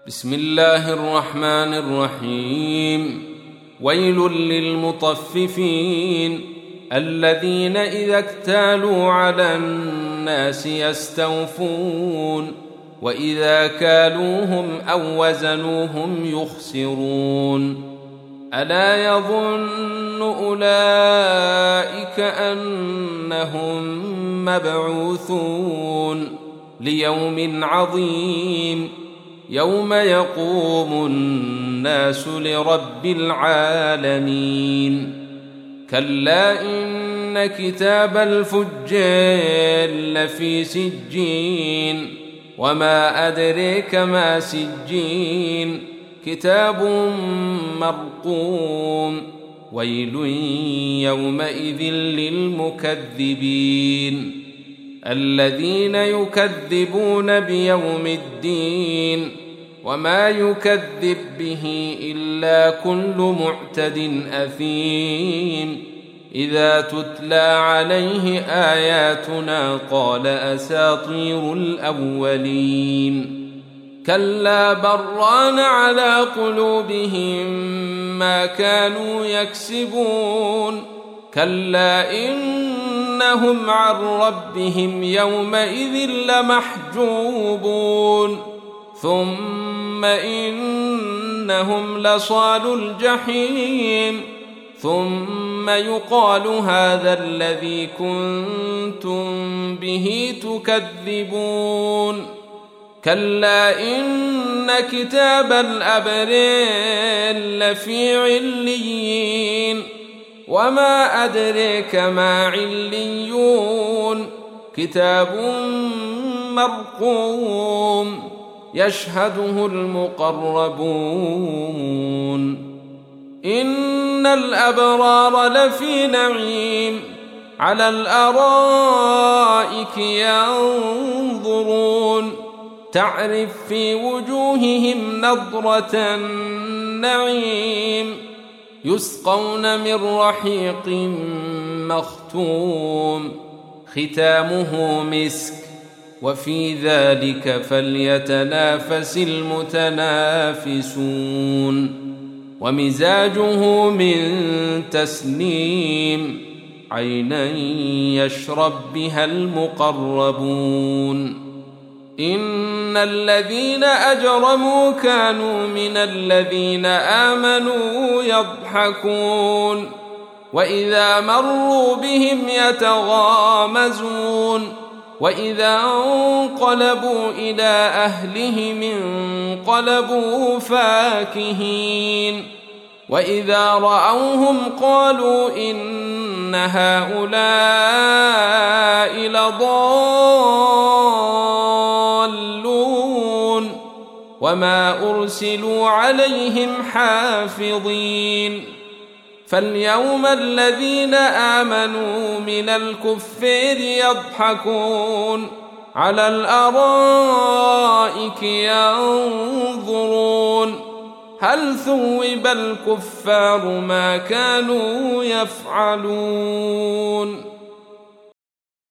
بسم الله الرحمن الرحيم. ويل للمطففين الذين إذا اكتالوا على الناس يستوفون وإذا كالوهم أو وزنوهم يخسرون. ألا يظن أولئك أنهم مبعوثون ليوم عظيم يوم يقوم الناس لرب العالمين. كلا إن كتاب الفجار لفي سجين وما أدريك ما سجين كتاب مرقوم. ويل يومئذ للمكذبين الذين يكذبون بيوم الدين وما يكذب به إلا كل معتد أثيم إذا تتلى عليه آياتنا قال أساطير الأولين. كلا بران على قلوبهم ما كانوا يكسبون. كلا إنهم عن ربهم يومئذ لمحجوبون ثم إنهم لصالو الجحيم ثم يقال هذا الذي كنتم به تكذبون. كلا إن كتاب الأبرار لفي عليين وما أدريك ما عليون كتاب مرقوم يشهده المقربون. إن الأبرار لفي نعيم على الأرائك ينظرون تعرف في وجوههم نضرة النعيم يسقون من رحيق مختوم ختامه مسك وفي ذلك فليتنافس المتنافسون. ومزاجه من تسنيم عينا يشرب بها المقربون. إن الذين أجرموا كانوا من الذين آمنوا يضحكون وإذا مروا بهم يتغامزون وإذا انقلبوا إلى أهلهم انقلبوا فاكهين وإذا رأوهم قالوا إن هؤلاء لضالون وما أرسلوا عليهم حافظين. فاليوم الذين آمنوا من الكفار يضحكون على الأرائك ينظرون هل ثوب الكفار ما كانوا يفعلون.